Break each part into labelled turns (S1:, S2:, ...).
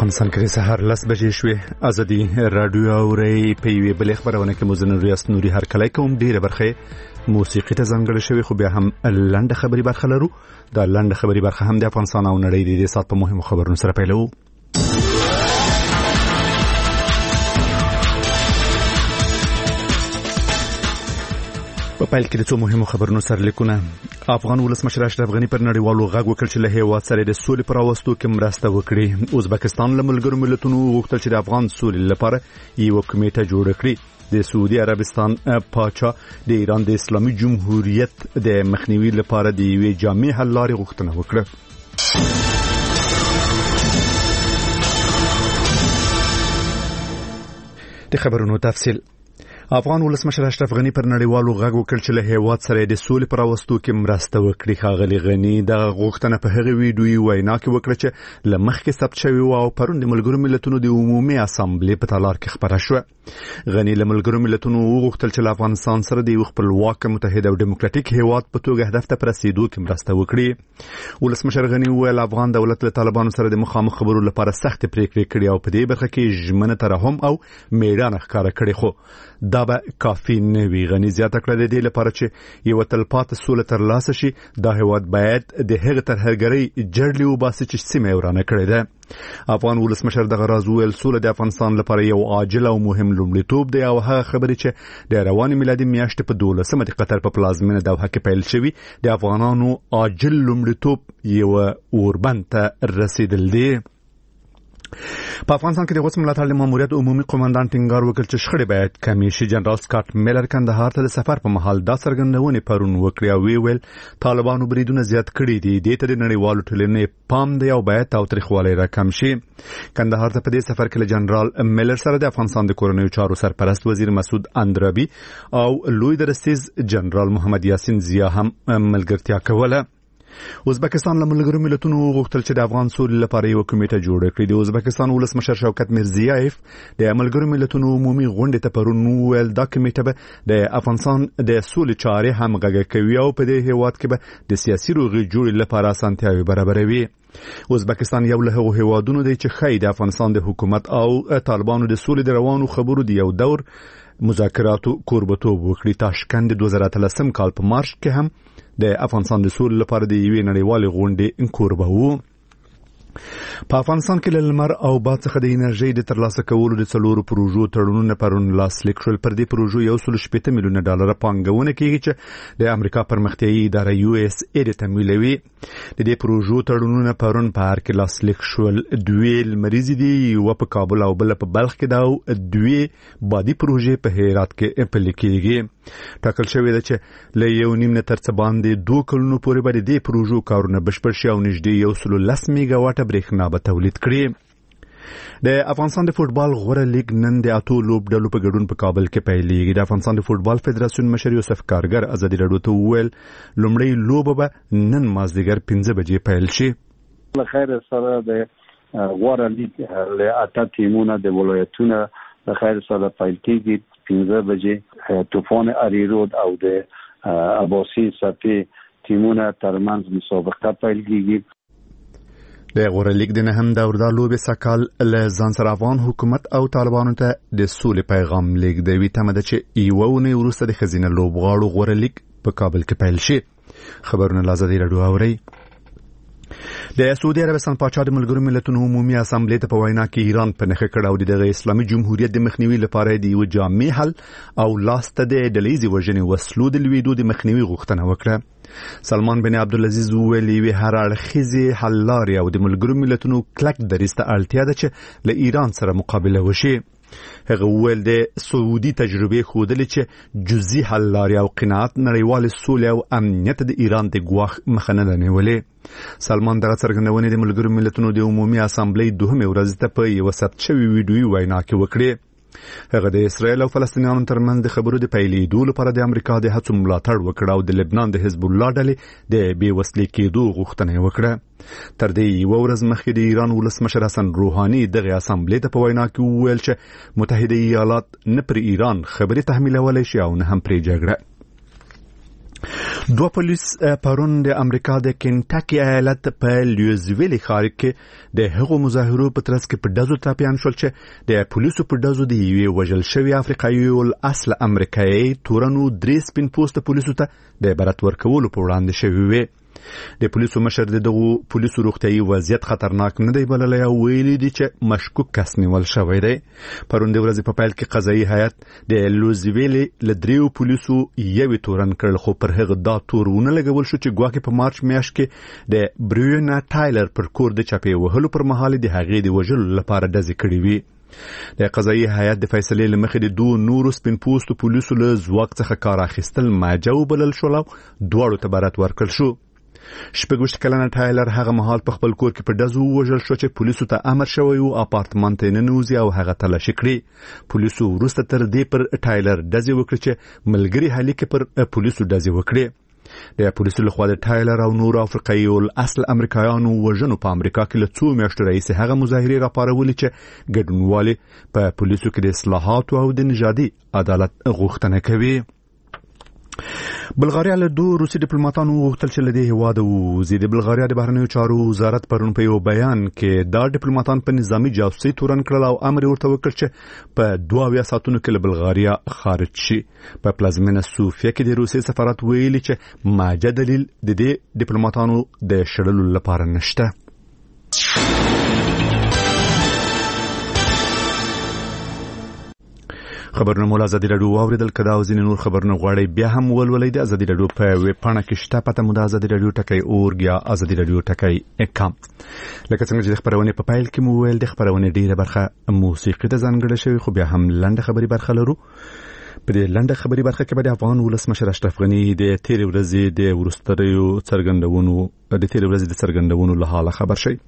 S1: افغانستان کې سهار 10 بجې شوې. ازادي رادیو اوري په یوه بل خبرونه کې مزن ریاست نوري هر کله کوم ډیره برخه موسیقي ته ځانګړې شوی، خو بیا هم لنډه خبري برخه لرو. دا لنډه خبري برخه هم د افغانستان او نړۍ د سات په مهمو خبرونو سره پیلو. په پیل کې د څو مهمو خبرونو سره لیکونه. افغان ولسمشر اشرف غنی پر نړیوالو غږ وکړ چې له هیواد سره د سولې پر راوستو کې مرسته وکړي. ازبکستان له ملګرو ملتونو غوښتل چې د افغان سولې لپاره یو کمیټه جوړ کړي. د سعودي عربستان پاچا د ایران د اسلامي جمهوریت د مخنیوي لپاره د یوې جامع حل لارې غوښتنه وکړه. د خبرونو تفصیل. افغان ولسمشر اشرف غنی پر نړیوالو غږ وکړ چې له هیواد سره د سولې پر راوستو کې مرسته وکړي. ښاغلی غنی د غوښتنه په هغه ویډیویي وینا کې وکړه چې له مخکې ثبت شوی او پرون د ملګرو ملتونو د عمومي اسامبلې په تالار کې خبره شوه. غنی له ملګرو ملتونو وغوښتل چې له افغانستان سره د یو خپلواک متحد او ډیموکراټیک هیواد په توګه هدف ته رسیدو کې مرسته وکړي. ولسمشر غنی وویل افغان دولت له طالبانو سره د مخامخ خبرو لپاره سخت پریکړې کړې او په دې برخه کې ژمنه ترحم او میړانه ښکاره کړې، خو دا به کافي نه وي. غنی زیاته کړه د دې لپاره چې یو تلپاتې سوله ترلاسه شي دا هیواد باید د هغه ترهګرۍ جړلې وباسي چې سیمه ورانه کړې ده. افغان ولسمشر دغه راز ویل سوله د افغانستان لپاره یو عاجل او مهم لومړیتوب دی او هغه خبرې چې د روانې میلادي میاشتې په 12مه د قطر په پلازمینه دوحه کې پیل شوی د افغانانو عاجل لومړیتوب یو اوربند ته رسیدل دی. په افغانستان کې د غوث ملاتړ د ماموریت عمومي قومندان ټینګار وکړ چې شخړې باید کمې شي. جنرال سکاټ میلر کندهار ته د سفر په مهال دا څرګندونې پرون وکړې او ویل طالبانو بریدونه زیات کړي دي. دې ته د نړیوالو ټولنې پام دی او باید تاوتریخوالی راکم شي. کندهار ته په دې سفر کې له جنرال میلر سره د افغانستان د کورنیو چارو سرپرست وزیر مسعود اندرابي او لوی درستیز جنرال محمد یاسین ضیا هم ملګرتیا کوله. ازبکستان له ملګرو ملتونو غوښتل چې د افغان سولې لپاره یو کمیټه جوړ کړي. د ازبکستان ولسمشر شوکت میرزیایف د ملګرو ملتونو عمومي غونډې ته پرون ویل دا کمیټه به د افغانستان د سولې چارې همغږي کوي او په دې هیواد کې به د سیاسي روغې جوړې لپاره اسانتیاوې برابروي. ازبکستان یو له هغو هیوادونو دی چې خی د افغانستان د حکومت او طالبانو د سولې د روانو خبرو دی یو دور مذاکراتو کوربتوب وکړي. تاشکند 2013 کال په مارچ کې هم د افغانستان د سولې لپاره د یوې نړیوالې غونډې کوربه وو. په افغانستان کې له لمر او باد څخه د انرژي د ترلاسه کولو د 4 پروژو تړونونه پرون لاسلیک شول. پر دې پروژو 160 میلیونه ډالر پانګونه کیږي چې د امریکا پرمختیایي اداره USA د تمویلوي. د دې پروژو تړونونه پرون په هر کې لاسلیک شول. دوی لمریزي دي، یو په کابل او بل په بلخ کې دا او دوی بادي پروژې په هرات کې پلي کیږي. ټاکل شوی دی چې له 1.5 تر څه باندې 2 کلونو پورې به د دې پروژو کارونه بشپړ شي او نږدې 110 میگاواټه برېښنا به تولید کړي. د افغانستان د فوټبال غوره لیګ نن د اتو لوبډلو په ګډون په کابل کې پیلېږي. د افغانستان د فوټبال فدراسیون مشر یوسف کارګر ازادي رادیو ته وویل لومړی لوبه به نن مازدیګر 5 بجې پیل شي.
S2: له خیر سره د غوره لیګ له اته ټیمونو د ولایتونو له خیر سره پیل کېږي 15 بجې. طوفان اریرود او د اباسي سپي ټیمونو ترمنځ مسابقه پیل کېږي.
S1: د غوره لیګ د نهم دور د لوبې سکال له ځان سره افغان حکومت او طالبانو ته د سولې پیغام لیږدوي. تمه ده چې یوه اونۍ وروسته د ښځینه لوبغاړو غوره لیګ په کابل کې پیل شي. خبرونه له ازادي رادیو اورئ. د سعودي عربستان پاچا د ملګرو ملتونو عمومي اسامبلې ته په وینا کې ایران په نخښه کړه او د اسلامي جمهوریت د مخنیوي لپاره د یو جامع حل او لاسته د ډلهیزې وژنې وسلو د لویدو د مخنیوي غوښتنه وکړه. سلمان بن عبدالعزیز ویلي هر اړخیزې حل لارې او د ملګرو ملتونو کلک دریځ ته اړتیا ده چې له ایران سره مقابله وشي. هغه ویل د سعودي تجربه ښودلې چې جزئي حل لارې او قناعت نړیوال سولې او امنیت د ایران د ګواښ مخه نه نیولې. سلمان دغه څرګندونې د ملګرو ملتونو د عمومي اسامبلې 2مه ورځ ته په یو ثبت شوی ویډیویي وینا کې وکړه. هغه د اسرایل او فلسطینیانو ترمنځ د خبرو د پیلېدو لپاره د امریکا د هڅو ملاتړ وکړ او د لبنان د حزب الله ډلې د بې وسلې کېدو غوښتنه وکړه. تر دې یو ورځ مخکې د ایران ولسمشر حسن روحاني دغه اسامبلې ته په وینا کې وویل چې متحده ایالات نه پر ایران خبرې تحمیلولی شي او نه هم پرې جګړه. دوه پولیس پرون د امریکا د کنټاکی ایالت په لیوزویل ښار کې د هغو مظاهرو په ترڅ کې په ډزو ټاپیان شول چې د پولیسو په ډزو د یوې وژل شوي افریقایي الاصل امریکایي تورنو 3 سپین پوسته پولیسو ته د عبرت ورکولو په وړاندې شوي وي. د پولیسو مشر دغه پولیسو روغتيایي وضعیت خطرناک نه دی بللی او ویلي دي چې مشکوک کس نیول شوی دی. پرون د ورځې په پیل کې قضایي هیئت د لوزویل له 3 پولیسو یوې تورن کړل خو پر هغه دا تورونه لګول شو چې ګواکې په مارچ میاشت کې د بریونا ټایلر پر کور د چاپې وهلو پر مهال د هغې د وژلو لپاره ډزې کړې وي. د قضایي هیئت د فیصلې لمخې د 2 نورو سپین پوستو پولیسو له ځواک څخه کار اخیستل ماجو بلل شو او دواړو ته برات ورکړل شو. 26 کلنه ټایلر هغه مهال په خپل کور کې په ډزو وژل شو چې پولیسو ته امر شوی او اپارتمان ته ننوځي او هغه تلاشي کړی. پولیسو وروسته تر دې پر ټایلر ډزې وکړي چې ملګری هلیکه پر پولیسو ډزې وکړي. د پولیسو لخوا د ټایلر او نور افریقایي الاصل امریکایانو وژنو په امریکا کې له 2 میاشتو راهیسې هغه مظاهرې راپارولې چې ګډونوالي په پولیسو کې د اصلاحاتو او د نژادي عدالت غوښتنه کوي. بلغاریا له 2 روسي ډیپلوماټانو وغوښتل چې له دې هیواده ووځي. د بلغاریا د بهرنیو چارو وزارت پرون په یو بیان کې دا ډیپلوماټان په نظامی جاسوسي تورن کړل او امر ورته وکړ چې په 2 ساعتونو کې له بلغاریا خارج شي. په پلازمینه سوفیا کې د روسي سفارت ویلي چې ماجه دلیل د دې ډیپلوماټانو د شړلو لپاره نشته. خبرونه مول ازادي رادیو اوریدل کدا او ځینې نور خبرونه غواړي بیا هم ولولئ د ازادي رادیو په ویب پاڼه کې شته پته مو د ازادي رادیو ټکی اورګ یا ازادي رادیو ټکی کام. لکه څنګه چې خبرونه په پایل کې مو ویل د خبرونه ډیره برخه موسیقي ته ځانګړې شوی خو بیا هم لنډه خبري برخه لرو. په دې لنډه خبري برخه کې به د افغان ولسمشر اشرف غنی د تیر ورځې د ورستریو څرګندونو له حاله خبر شي.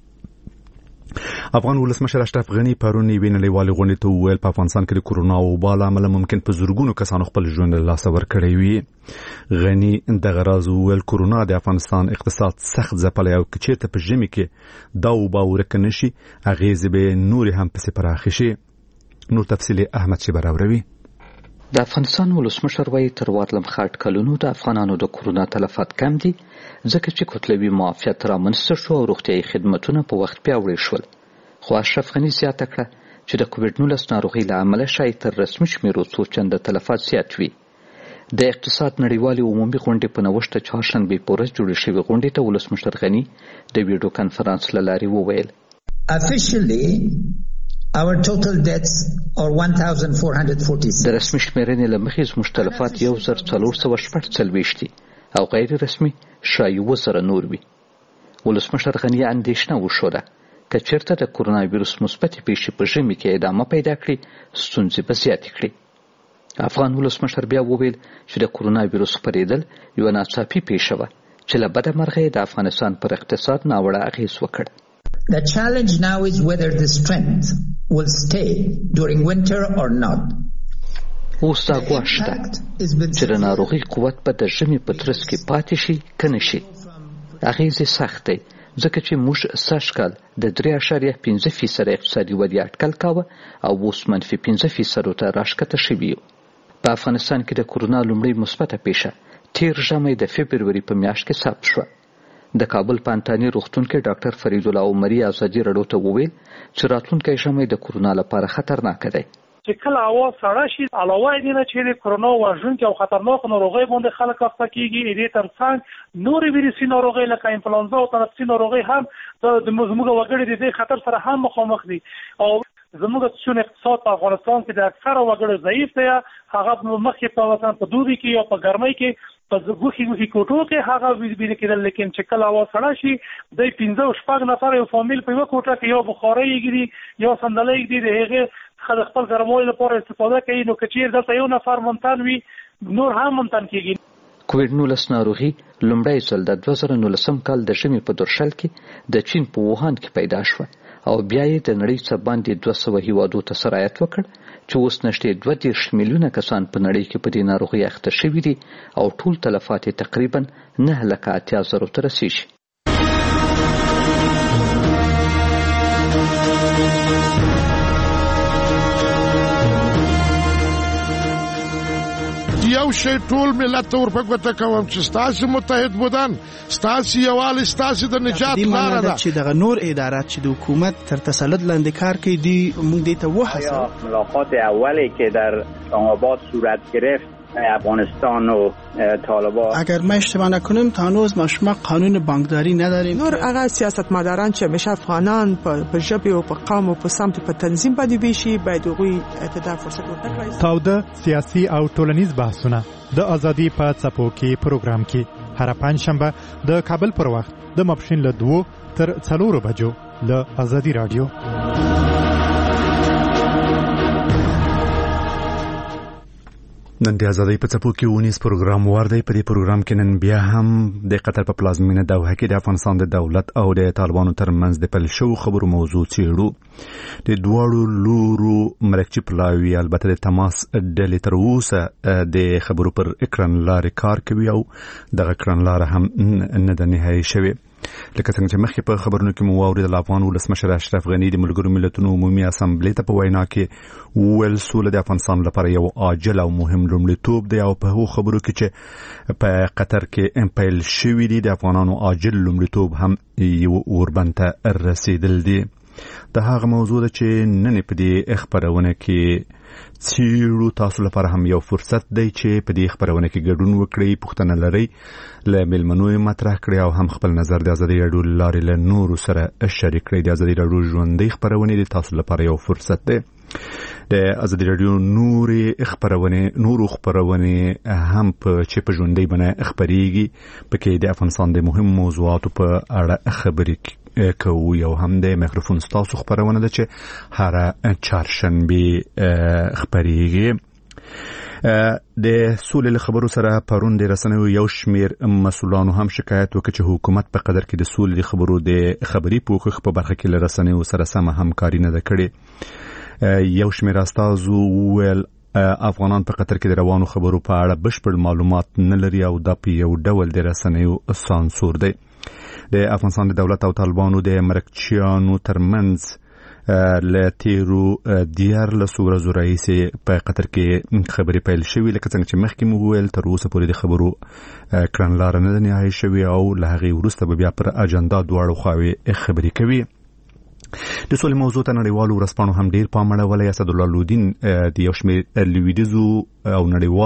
S1: افغان ولسمشر اشرف غنی پرون وینلېوالي غونډې ته ویل په افغانستان کې د کورونا وبا له امله ممکن په زورګونو کسانو خپل ژوند له لاسه ورکړی وي. غنی د غراز ویل کورونا د افغانستان اقتصاد سخت ځپلی او که چېرته په ژمي کې دا وبا ورکه نشي اغیزې به نورې هم پسې پراخې شي. نور تفصیل احمد شیبه راوړي.
S3: د افغانستان ولسمشر وایي تر وارلم خاټ کلونو د افغانانو د کورونا تلفات کم دي ځکه چې کتلوي معافیت رامنځته شو او روغتیایي خدمتونه په وخت پیاوړي شول. خو اشرف غنی زیاته کړه چې د کووډ 19 ناروغۍ له امله شاید تر رسمي شمیرو څو چنده تلفات زیات وي. د اقتصاد نړیوالې عمومي غونډې په 9 چهارشنبې په ورځ جوړې شوې غونډې ته ولسمشر غنی د ویډیو کانفرنس له لارې وویل
S4: Officially our total deaths are 1446.
S3: د رسمي شمیرنې له مخې زموږ تلفات 1446 دي او غیر رسمي شاید 1000 نور وي. ولسمشر غنی اندېښنه وښوده که چېرته د کورونا ویروس مثبتې پیښې په ژمي کې ادامه پیدا کړي ستونزې به زیاتې کړي. افغان ولسمشر بیا وویل چې د کورونا ویروس خپرېدل یوه ناڅاپي پیښه وه چې له بده مرغه د افغانستان پر اقتصاد ناوړه اغېز وکړ.
S4: The challenge now is whether the strength will stay during winter or not.
S3: اوس دا ګواښ شته چې د ناروغۍ قوت به د ژمي په ترڅ کې پاتې شي که نه شي. اغېز یې سخت دی ځکه چې موږ سږ کال د 3.5% اقتصادي ودې اټکل کاوه او اوس -5% ته راښکته شوي یو. په افغانستان کې د کورونا لومړۍ مثبته پیښه تیر ژمی د فبروري په میاشت کې ثبت شوه. د کابل پانتانی روغتون کې ډاکټر فرید الله عمري ازادي رادیو ته وویل چې راتلونکی ژمی د کورونا لپاره خطرناک دی.
S5: چې کله هوا سړه شي علاوه دې نه چې د کورونا وژونکي او خطرناک ناروغۍ باندې خلک اخته کیږي دې ترڅنګ نورې ویروسي ناروغۍ لکه انفلونزا او تنفسي ناروغۍ هم د زموږ وګړي د دې خطر سره هم مخامخ دي او زموږ چون اقتصاد په افغانستان کې د اکثره وګړو ضعیف دی. هغه مخکې په مثلا په دوبي کې یا په ګرمۍ کې په ګوخي کوټو کې هغه ویل کېدل لیکن چې کله هوا سړه شي د 15 نفر یو فامیل په یو کوټه کې یو بخارۍ یې یو صندلی یې د هغه خپل ګرمولو لپاره استفاده کوي نو که چیرې دلته یو نفر ممتن وي نور هم ممتن کیږي.
S3: کووډ 19 ناروغي لومړی ځل د 2019 کال د ژمي په درشل کې د چین په ووهان کې پیدا شوه او بیا یې د نړۍ څخه باندې 200 هیوادو ته سرایت وکړ چې اوس نږدې 22 میلیونه کسان په نړۍ کې په دې ناروغي اخته شوي دي او ټول تلفات تقریبا 9,80,000 ته رسیږي.
S6: یو یو شی ټول ملت ته ورپګوته کوم چې ستاسو متحد بودن ستاسو یووالی ستاسو د نجات لاره ده
S7: چې دغه نور ادارات چې د حکومت تر تسلط لاندې کار کوي دی موږ دې ته وحاصل
S8: ملاقات اولی که در اسلام آباد صورت گرفت افغانستان و طالبان
S7: اگر ما اشتباه نکنیم تا هنوز ما قانون بانکداری نداریم
S9: نور هغه سیاستمداران چې همیشه افغانان په ژبه او په قوم او په سمت په تنظیم باندې ویشي باید هغوی ته فرصت ورکړي.
S10: تاوده سیاسي او ټولنیز بحثونه د ازادي په څپو کې پروګرام کې هر پنځشنبه د کابل پر وخت د ماپښین له 2 تر 4 بجو له ازادي رادیو.
S1: نن د ازادۍ په څپو کې ونیس پروګرام وردی. په دې پروګرام کې نن بیا هم د قطر په پلازمینه دوحه کې د افغانستان د دولت او د طالبانو ترمنځ د پل شو خبرو موضوع څېړو. د دواړو لورو مرکچی پلاوي البته د تماس ډلې تر اوسه د خبرو پر اکران لارې کار کوي او دغه اکران لاره هم نه ده نهایي شوې. لکه څنګه چې مخکې په خبرونو کې مو واورېدل افغان ولسمشر اشرف غني د ملګرو ملتونو عمومي اسامبلې ته په وینا کې وویل سوله د افغانستان لپاره یو عاجل او مهم لومړیتوب دی او په هغو خبرو کې چې په قطر کې پیل شوي دي د افغانانو عاجل لومړیتوب هم یو اوربند ته رسیدل دي. د هغه موضوع ده چې نن په دې خبرونه کې څیړو تاسو لپاره هم یو فرصت دی چې په دې خبرونه کې ګډون وکړئ، پوښتنه لرئ، له مېلمنو یې مطرح کړئ او هم خپل نظر د ازادي راډیو له لارې له نورو سره شریک کړئ. د ازادي راډیو ژوندۍ خبرونه د تاسو لپاره یو فرصت دی. د ازادي راډیو نورو خبرونه هم چې په ژوندۍ بڼه خبرېږي پکې د افغانستان د مهم موضوعاتو په اړه خبرې کوو. یو هم د میکروفون ستاسو خبرونه ده چې هر چهارشنبه خبرېږي. د سولې له خبرو سره پرون د رسنیو یو شمیر مسؤلانو هم شکایت وکړ چې حکومت په قدر کې د سولې د خبرو د خبري پوښښ په برخه کې له رسنیو سره سم همکاري نه ده کړې. یو شمیر استازو وویل افغانان په قطر کې د روانو خبرو په اړه بشپړ معلومات نه لري او دا په یو ډول د رسنیو سانسور دی. د افغانستان د دولت او طالبانو د مرکچیانو ترمنځ له تیرو 14 ورځو راهیسې په قطر کې خبرې پیل شوې. لکه څنګه چې مخکې مو وویل تر اوسه پورې د خبرو کړنلاره نه ده نهایي شوې او له هغې وروسته به بیا پر اجنډا دواړو خواوې خبرې کوي. د سولې موضوع ته نړیوالو ورځپاڼو هم ډېر پام اړولی. اسدالله لودین د یو شمېر لویدیځو او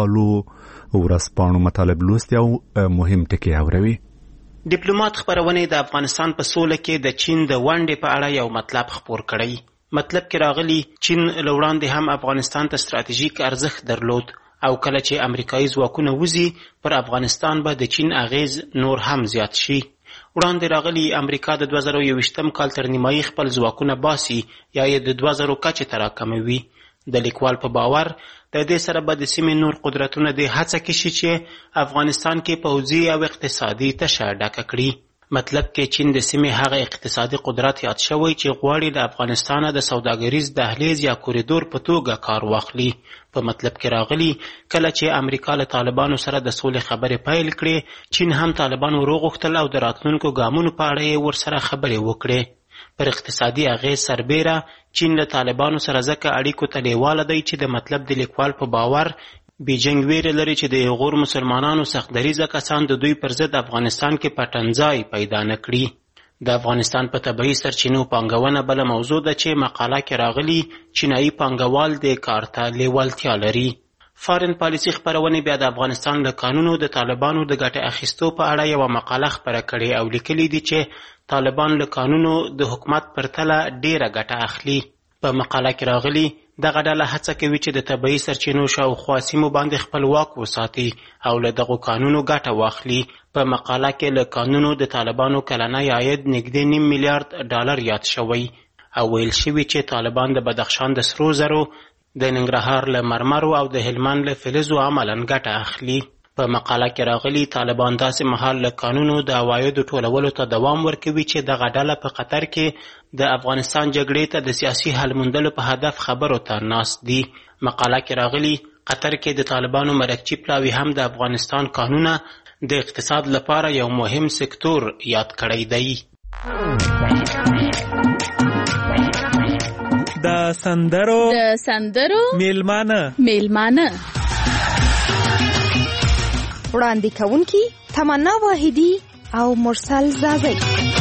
S1: نړیوالو ورځپاڼو مطالب لوستي او مهم ټکي اوروي.
S11: ډیپلوماټ خبرونه د افغانستان په سوله کې د چین د ونډې په اړه یو مطلب خپور کړی. مطلب کې راغلی چین له وړاندې هم افغانستان ته ستراتیژیک ارزښت درلود او کله چې امریکایي ځواکونه وځي پر افغانستان به د چین اغیز نور هم زیات شي. وړاندې راغلی امریکا د 2021 کال تر نیمایي خپل ځواکونه باسي یا یې د 2000 کچې ته راکموي. د لیکوال په باور د دې سره به د سیمې نور قدرتونه د هڅه کې شي چې افغانستان کې پوځي او اقتصادي تشه ډکه کړي. مطلب کې چین د سیمې هغه اقتصادي قدرت یاد شوی چې غواړي د افغانستان د سوداګریز دهلیز یا کوریدور په توګه کار واخلي. په مطلب کې راغلی کله چې امریکا له طالبانو سره د سولې خبرې پیل کړې چین هم طالبانو وروغوښتل او د راتلونکو ګامونو په اړه یې ورسره خبرې وکړې. پر اقتصادي اغیز سربیره چین له طالبانو سره ځکه اړیکو ته لیواله دی چې د مطلب د لیکوال په باور بیجنګ ویره لري چې د غور مسلمانانو سخت دریځه کسان د دوی پر ضد افغانستان کې پټنځای پیدا نه کړي. د افغانستان په طبیعي سرچینو پانګونه بله موضوع ده چې مقاله کې راغلی چینایي پانګوال د کار ته لیوالتیا لري. فارن پالیسي خبرونه بیا د افغانستان له قانونو د طالبانو د ګټې اخیستو په اړه یوه مقاله خپره کړې او لیکلي دي چې طالبان له قانونو د حکومت پرتله ډیره ګټه اخلي. په مقاله کې راغلی دغه ډله هڅه کوي چې د طبیعي سرچینو شاوخوا سیمو باندې خپل واک وساتي او له دغو قانونو ګټه واخلي. په مقاله کې له قانونو د طالبانو کلنی عاید نږدې $9 میلیارډ یاد شوی او ویل شوي چې طالبان د بدخشان د سرو زرو، د ننګرهار له مرمرو او د هلمند له فلزو عملاً ګټه اخلي. په مقاله کې راغلی طالبان داسې مهال له قانونو د عوایدو ټولولو ته دوام ورکوي چې دغه ډله په قطر کې د افغانستان جګړې ته د سیاسي حل موندلو په هدف خبرو ته ناست دي. مقاله کې راغلی قطر کې د طالبانو مرکچی پلاوي هم د افغانستان قانونه د اقتصاد لپاره یو مهم سکتور یاد کړی دی.
S12: د سندرو میلمانه وړاندې کوونکي تمنا واحدی او مرسل زازی.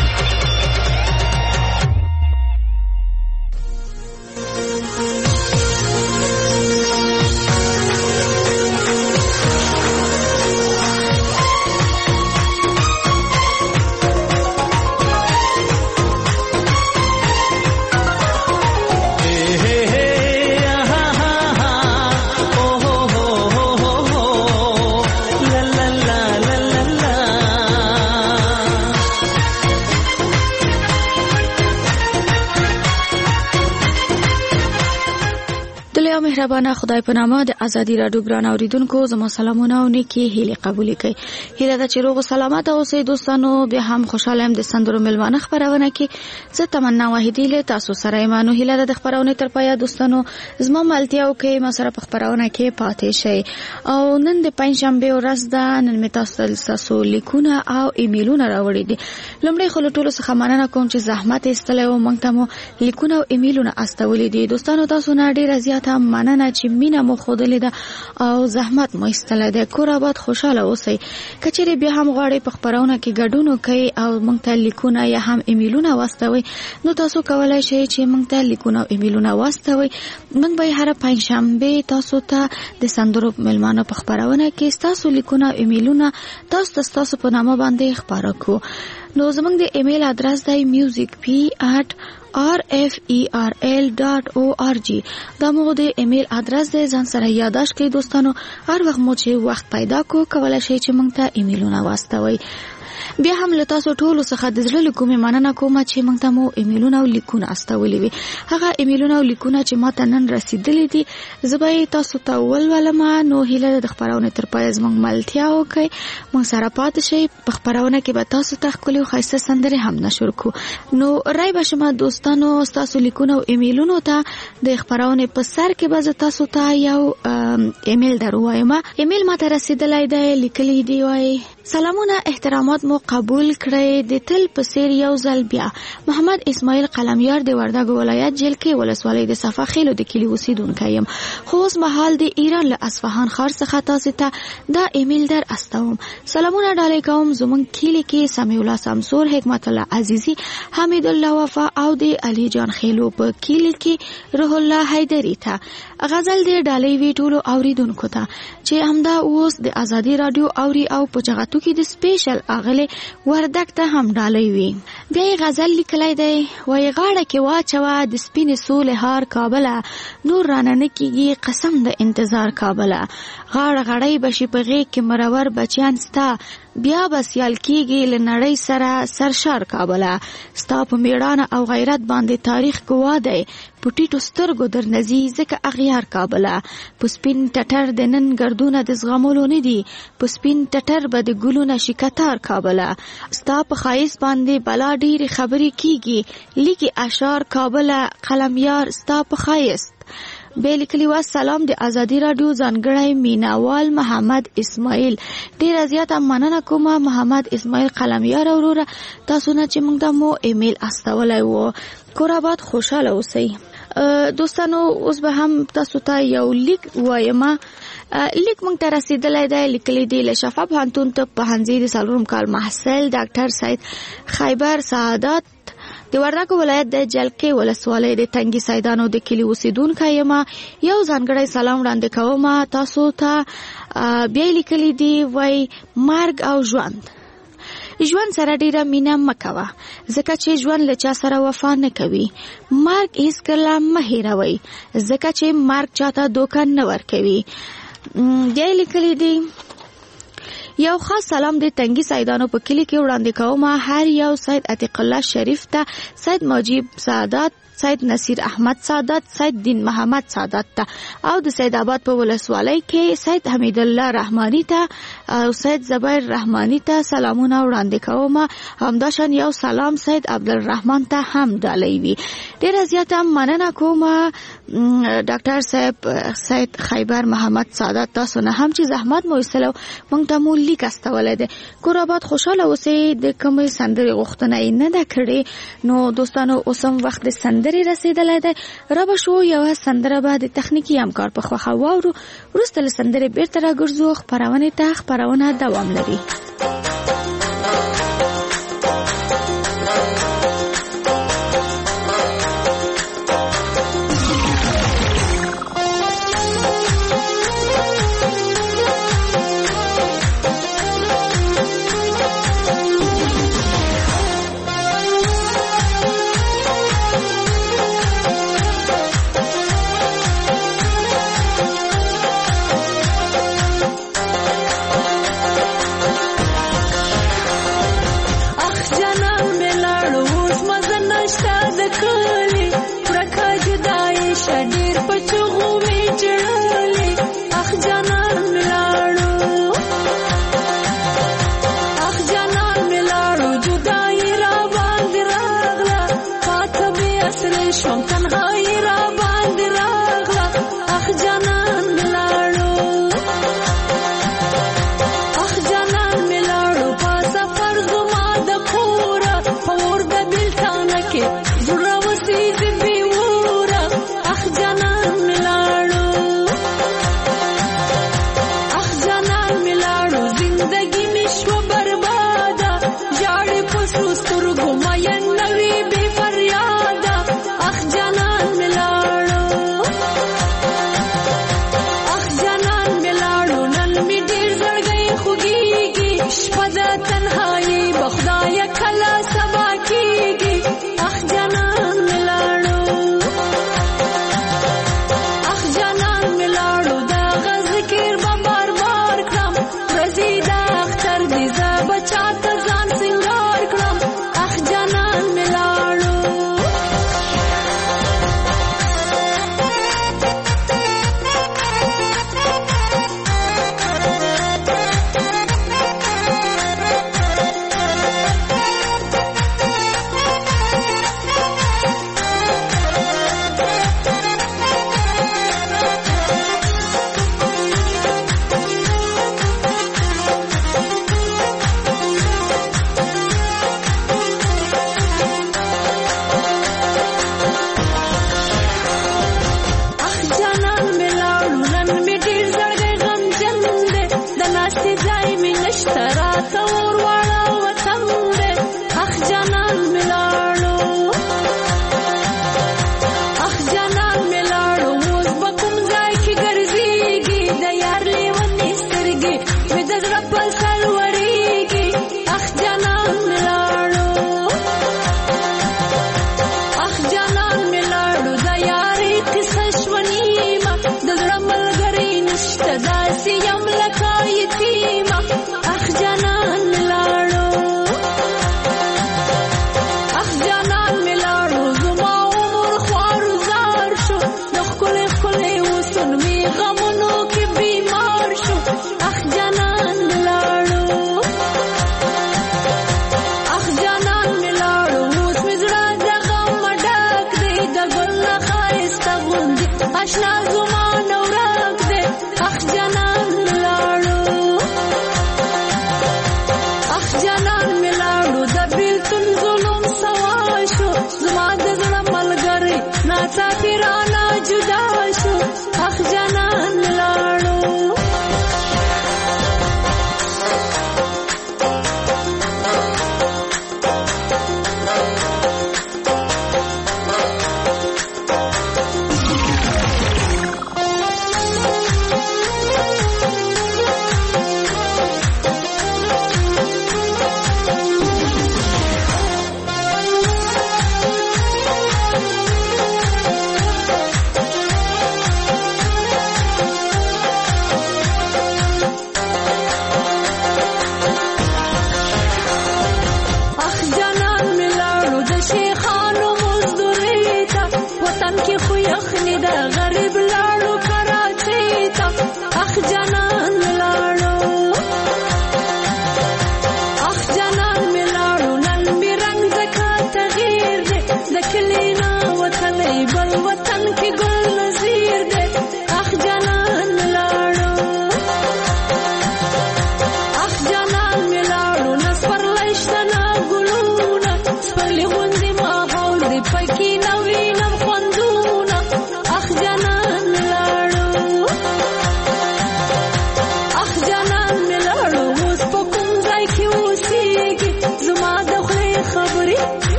S13: مهربانه خدای په نامه د ازادي رادیو ګران اوریدونکو زما سلامونه او نیکی هیله قبول کړئ. هیله ده چې روغ سلامت اوسئ دوستانو. بیا هم خوشاله یم د سندرو ملمانه خبرونه کې زه تمنا واحدی له تاسو سره یم. نو هیله ده د خبرونه تر پایا دوستانو زما ملتیا او کې ما سره په خبرونه کې پاتې شئ. او نن د پنځشنبه ورځ ده. نن می تاسو لیکونه او ایمیلونه راوړي دي. لومړی خو ټولو څخه مننه کوم چې زحمت ایستلې او موږ ته مو لیکونه او ایمیلونه استولې دي. دوستانو تاسو نه ډیر زیات مننه چې مینا مو خودلې ده او زحمت مو ایستله ده. کور آباد خوشاله اوسئ. کچېرې بیا هم غواړئ په خبرونه کې ګډون وکړئ او موږ ته لیکونه یا هم ایمیلونه واستوئ نو تاسو کولای شئ چې موږ ته لیکونه او ایمیلونه واستوئ. موږ به هر پنځشنبه تاسو ته د سندرو ملمانه په خبرونه کې تاسو لیکونه او ایمیلونه تاسو په نامه باندې خبرو کو. نو زموږ د ایمیل ادرس دی musicp@rferl.org. دا مو د ایمیل ادرس دی. ځان سره یاداش کړئ دوستانو. هر وخت مو چې وخت پیدا کو کولای شئ چې موږ ته ایمیلونه واستوئ. بیا هم له تاسو ټولو څخه د زړه له کومې مننه کوم چې موږ ته مو ایمیلونه او لیکونه استولې وي. هغه ایمیلونه او لیکونه چې ما ته نن رسیدلې دي زه به تاسو ته ولولم. نو هیله د خبرونه تر پای زموږ ملتیا وکړئ. موږ سره پاتې شئ. په خبرونه کې به تاسو ته ښکلي او ښایسته سندرې هم نشر کو. نو رای به شما دوستانو تاسو لیکونه او ایمیلونو ته د خبرونه په سر کې به تاسو ته یو ایمیل دروایم. ایمیل ما ته رسیدلای دی. لیکلی دی وای سلامونه احترامات مو قبول کړئ. د تل په سیر یو ځل بیا محمد اسماعیل قلمیار د وردګو ولایت جلکې ولسوالۍ د صفا خیلو د کلی اوسیدونکی یم. خو اوس مهال د ایران له اصفهان ښار څخه تاسو ته دا ایمیل در استوم. سلامونه ډالۍ کوم زموږ کلی کې سمیع الله سمسور، حکمت الله عزیزی، حمید الله وفا او د علي جان خیلو په کلی کې روح الله حیدری ته غزل د ډالۍ وی ټولو اوریدونکو ته چې همدا اوس د ازادي رادیو اوري او په جغتو کې د سپیشل اغله وردک ته هم ډالۍ وی. بیا غزل لیکلای دی وای غاړه کې واچوا د سپینې سولې هار کابله نور رانه کېږي قسم د انتظار کابله غاړه غړۍ بشي په غېږ کې مرور بچیان ستا بیا بسیال کېږي له نړۍ سره سرشار کابله ستا په میړانه او غیرت باندې تاریخ ګواه دی په ټیټو سترګو درنځي ځکه اغیار کابله په سپین ټټر د نن ګردونه د زغمولو نه دي په سپین ټټر به د ګلونه شي کتار کابله ستا په ښایست باندې بلا ډېرې خبرې کېږي لیکي اشعار کابله قلمیار ستا په ښایست. بیل کلیوا سلام د ازادي رادیو ځانګړی میناوال محمد اسماعیل ډیر زیاته مننه کوم محمد اسماعیل قلمیار وروره تاسو نه چې موږ ته مو ایمیل استولای وو. کور آباد خوشاله اوسئ. دوستانو اوس به هم تاسو ته یو لیک وایم. لیک موږ ته رسیدلی دی. لیکلی دی له شفا پوهنتون ته پوهنځي د څلورم کال محصل ډاکټر سید خیبر سعادت د وردګو ولایت د جلکې ولسوالۍ د تنګي سیدانو د کلی اوسیدونکی یم. یو ځانګړی سلام وړاندې کوم تاسو ته. بیا لیکلی دی وای مرګ او ژوند سره ډیره مینه مکوه ځکه چې ژوند له چا سره وفا نه کوي. مرګ هیڅکله مه هیروئ ځکه چې مرګ چاته دوکه نه ورکوي. بیا لیکلی دی یو خاص سلام د تنګي سیدانو په کلی کې وړاندې کوم. هر یو سید عتیق الله شریف ته، سید مجیب سعادت، سید نصیر احمد سعادت، سید دین محمد سعادت ته او د سید آباد په ولسوالۍ کې سید حمید الله رحمانی ته او سید زبیر رحمانی ته سلامونه وړاندې کوم. همداشان یو سلام سید عبدالرحمن ته هم ډالۍ وي. ډیره زیاته مننه کوم ډاکټر صاحب سید خیبر محمد سعادت تاسو نه هم چې زحمت مو وسلو موږ ته مو لیک استولای دي. کور آباد خوشاله اوسئ. د کومې سندرې غوښتنه نه ده کړې نو دوستانو اوسم وخت د سندرې سندري رسیدلای دی. رب شو یو سندره به د تخنیکی همکار په خوخه واورو. وروسته له سندرې بیرته راګرځو خپرونې ته. خپرونه دوام لري.
S14: آشنا زمان ورک دے اخ جانان لاړو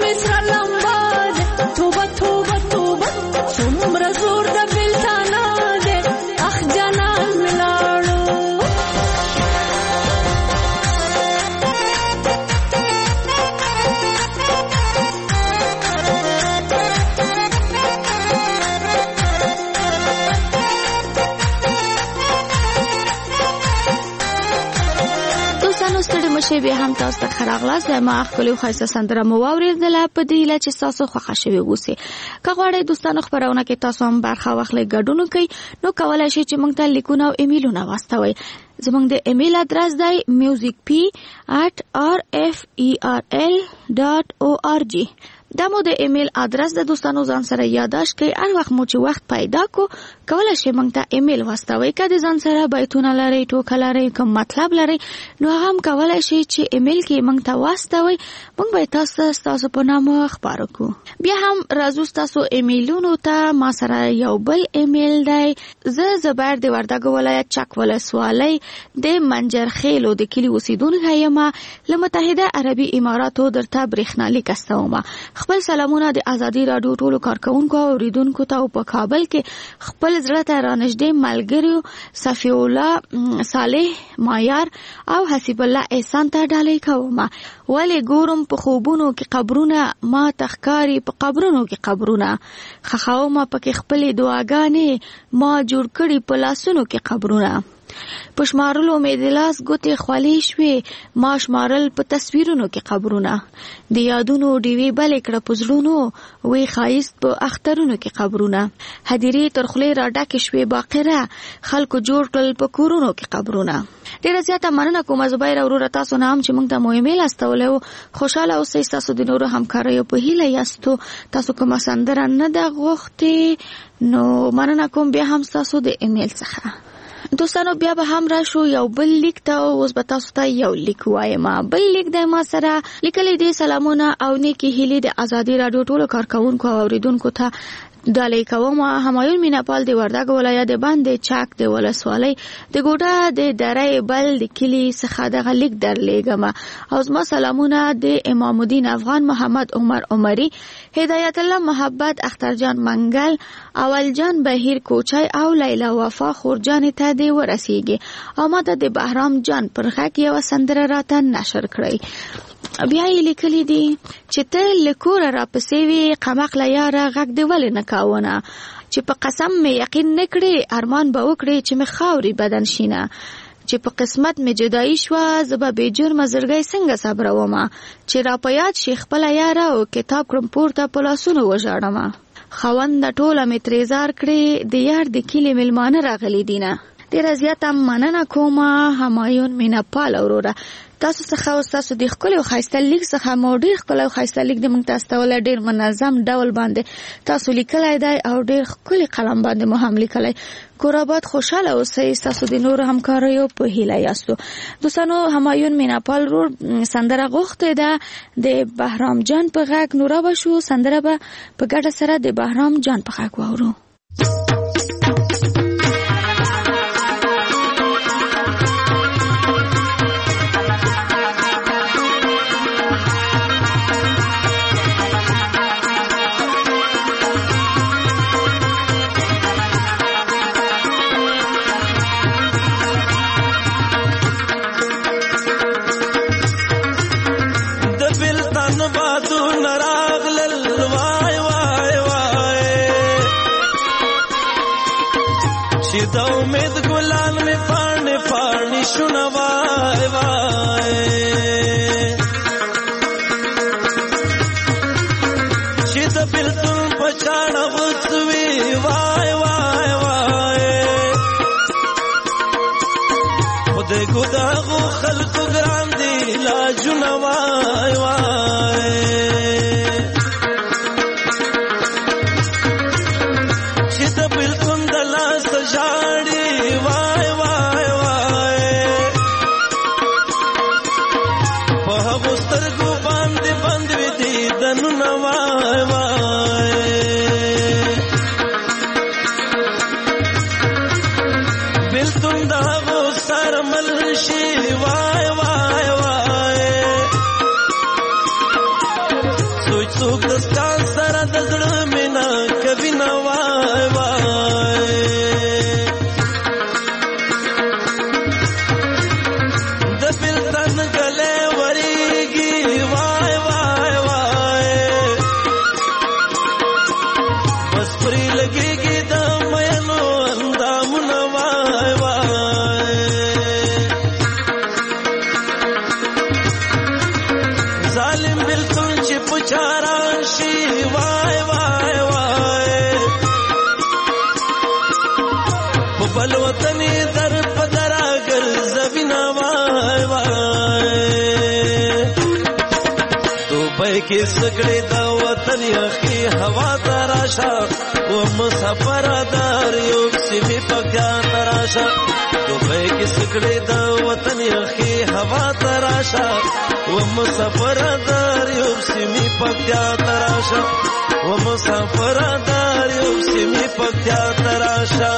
S14: مې سره لمبا دی توبه توبه توبه څومره زور د بلتانا دی اخ جانان مې لاړو
S13: مشه به هم تاسو ته خراغلاس د ما خپل خاصه سندره مو اوریدله په دې لاره چې تاسو خوښ شوي اوسئ که غواړئ دوستانو خبرونه کې تاسو هم برخه واخلئ ګډون کوي نو کولای شئ چې موږ ته لیکونه او ایمیلونه واستوئ زموږ د ایمیل ادرس دی musicp@referl.org دا مو د ایمیل ادرس د دوستانو ځان سره یاداشت کړئ هر وخت مو چې وخت پیدا کو کولای شئ موږ ته ایمیل واستوئ که د ځان سره بیتونه لرئ ټوکه لرئ کوم مطلب لرئ نو هم کولای شئ چې ایمیل کې موږ ته واستوئ موږ به تاسو په نامه خبرو کوو بیا هم راځو تاسو ایمیلونو ته ما سره یو بل ایمیل دی زه زبیر د وردګ ولایت چک ولسوالۍ د منجرخیلو د کلي اوسیدونکی یم له متحده عربي اماراتو درته برېښنالیک استوم خپل سلامونه د ازادي راډیو ټولو کارکونکو او اوریدونکو ته په کابل کې خپل زړه ته رانږدې ملګریو صفی الله صالح مایار او حسیب الله احسان ته ډالۍ کوم ولې ګورم په خوبونو کې قبرونه ما تخکاری په قبرونو کې قبرونه خخاوم پکې خپل دعاګانې ما جوړ کړي په لاسونو کې قبرونه پشمارلو مې د لاس ګوتې خولې شوې ما شمارل په تصویرونو کې قبرونه د یادونو ډیوې بلې کړه په زړونو وې ښایست په اخترونو کې قبرونه هدیرې تر خولې را ډکې شوې باقره خلکو جوړ کړل په کورونو کې قبرونه ډېره زیاته مننه کوم زبیر وروره تاسو نه هم چې موږ ته مو ایمیل استولی و خوشحاله اوسئ ستاسو د نورو همکاریو په هیله یاستو تاسو کومه سندره نه ده غوښتې نو مننه کوم بیا هم ستاسو د ایمیل څخه دوستانو بیا به هم راشو یو بل لیک ته اوس به تاسو ته یو لیک وایم بل لیک د ما سره لیکلی دی سلامونه او نیکی هیلې د ازادي راډیو ټولو کارکونکو او اوریدونکو ته ډالۍ کوم همایون میناپال د وردګ ولایت د باندې چاک د ولسوالۍ د ګوډه د درې بل د کلی څخه د لیک درلېګم او زما سلامونه د امام الدین افغان محمد عمر عمری هدایت الله محبت اخترجان منګل اول جان بهیر کوچای او لیلا وفا خورجان ته دی ورسیږي او ماته د بهرام جان پرخک یو سندره راته نشر کړی بیا یې لیکلی دي چې ته لکوره را پسې وي قمقله یاره غږ دی ولې نه کاونه چې په قسم مې یقین نه کړې ارمان به وکړې چې مې خاورې بدن شینه چې په قسمت مې جدایي شوه زه به بې جرمه زړګی څنګه صبرومه چې را په یاد شي خپله یاره او کتاب کړم پورته په لاسونو وژاړمه خاونده ټوله مې ترېزار کړې د یار د کلي مېلمانه راغلي دینه ډېره زیاته مننه کومه همایون میناپال وروره تاسو څخه او تاسو د ښکلي او ښایسته لیک څخه مو ډېر ښکلی او ښایسته لیک د موږ ته استولی ډېر منظم ډول باندې تاسو لیکلی دی او ډېر ښکلي قلم باندې مو هم لیکلی کور آباد خوشحاله اوسئ ستاسو د نورو همکاریو په هیله یاستو دوستانو همایون میناپال رور سندره غوښتې ده د بهرام جان په غږ نو را به شو سندره به په ګډه سره د بهرام جان په غږ واورو
S15: د امید ګلان می پاڼې پاڼې شونه وای وای چې د بلتون په چاړه غوڅوي وای وای وای خدای ګداغو خلکو ګران دي لاجونه وای وای چې د بلتون د لاس جاړي وای وای وای په هغو سترګو باندې باندې دي دنونه وای وای بلتون د هغو سره مل شي وای وای وای څوک د ستا سره د زړه مینا کوي نه وای وای د بلتن گلے وریږي وای وای وای بس پرې لګيږي د مینو اندامونه وای وای ظالم بلتون چې پچارا شي وای وای وای په بل وطن در پدرا ګرځوینا وای وای دوبۍ کې سګړې د وطن اخی هوا تراشا و مسافر دار یو سیمه پکیا تراشا دوبۍ کې سګړې د وطن اخی هوا تراشا و مسافر دار یو سیمه پکیا تراشا و مسافر دار یو سیمه پکیا تراشا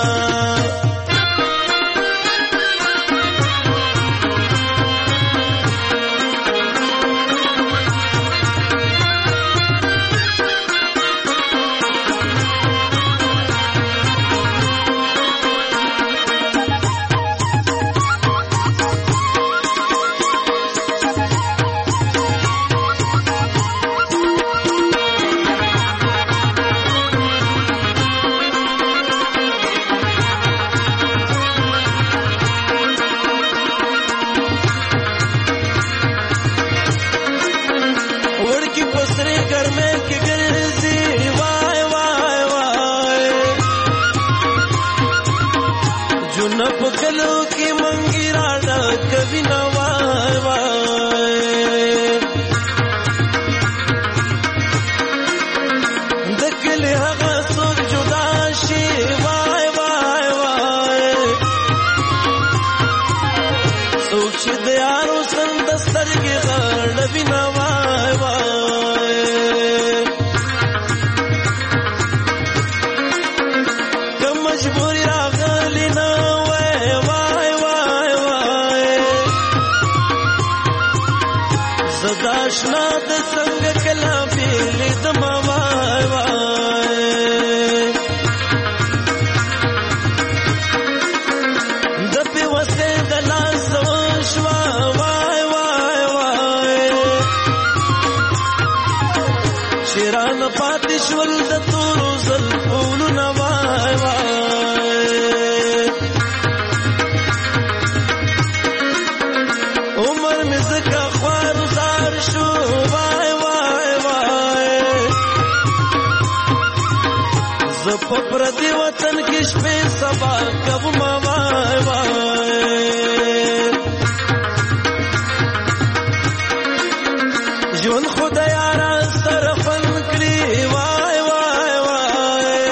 S15: پردی وطن کی شپې سبا کب ما وای وای جون خدایا را طرفن کړی وای وای وای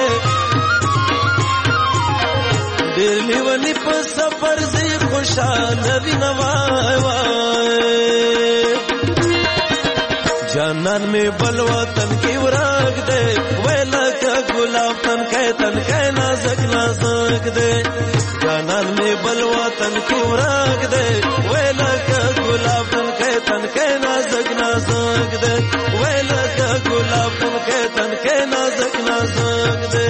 S15: ډېر لیونی په سفر زی خوشاله وینا وای وای جانان می بل وطن کی ورګ دے ویلا کا گلاب تن کے نازک نازک دے جانان میں بل وطن کی ورګ دے ویلا کا گلاب تن کے نازک نازک دے ویلا کا گلاب تن کے نازک نازک دے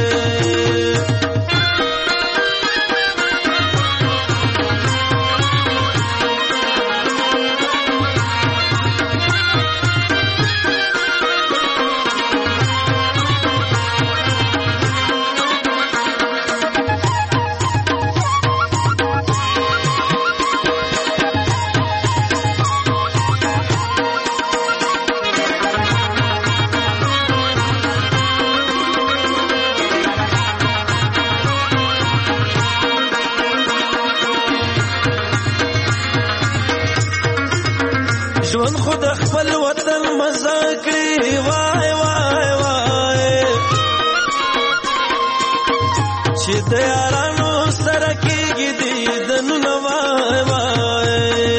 S15: ژوند خود خپل وطن مزه کړی وای وای وای چې د یارانو سره کېږي دیدنونه وای وای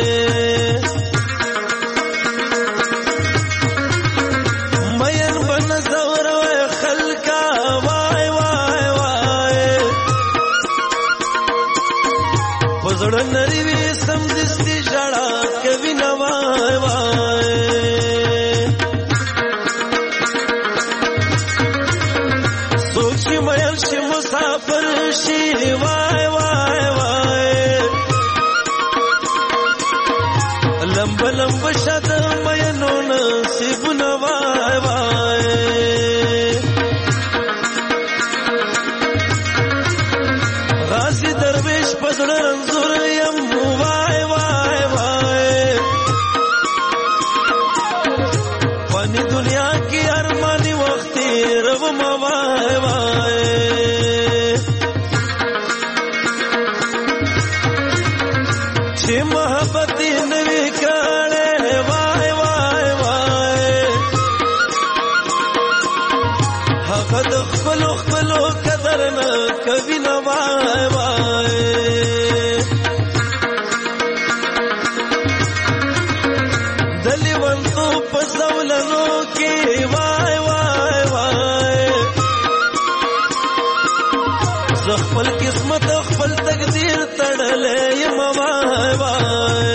S15: مین به نظر وای خلکا وای وای وای په زړه نری وي سمدستي ژړا کوي نه وای وای شي وای وای وای لمب لمب شد مینو نصیبونه وای وای غازی درویش پزړه رنځور یم وای وای وای پانی دنیا کی ارمانی وختي رب ما وای وای چې محبت نوی کړه وای وای وای هغه د خپل قدر نه کوي نه وای وای دلی ونتو پزولنو کې وای وای وای زه خپل قسمت خپل تقدیر تړلې یم وای وای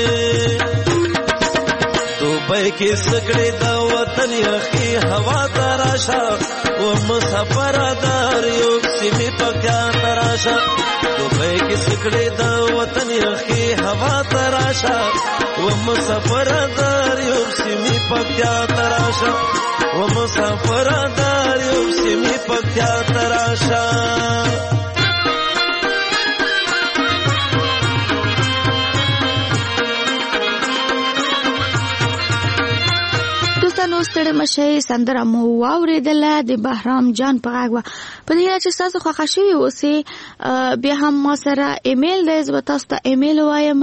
S15: دوبۍ کې سګړې د وطن یخي هوا تراشه و مسافردار یو سیمې پکا تراشه دوبۍ کې سګړې د وطن یخي هوا تراشه و مسافردار یو سیمې پکا تراشه و مسافردار یو سیمې پکا تراشه
S13: نو ستړي مشي سندره مو واورېدله د بهرام جان په غږ په دې چې تاسو خوښ شوي اوسئ بیا هم ما سره ایمیل دی زه به تاسو ته ایمیل وایم